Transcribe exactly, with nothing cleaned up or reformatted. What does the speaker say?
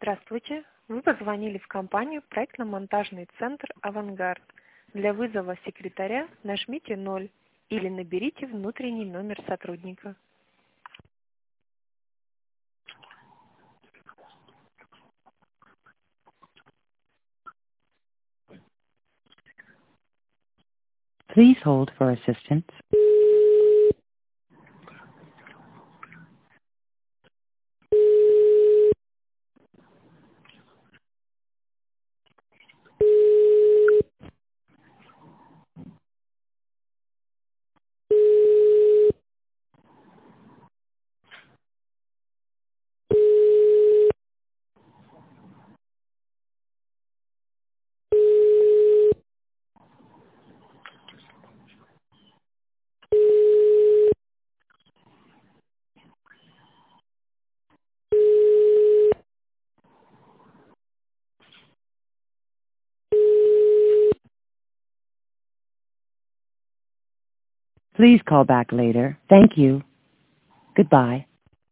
Здравствуйте. Вы позвонили в компанию проектно-монтажный центр «Авангард». Для вызова секретаря нажмите ноль или наберите внутренний номер сотрудника. Please hold for assistance. Please call back later. Thank you. Goodbye.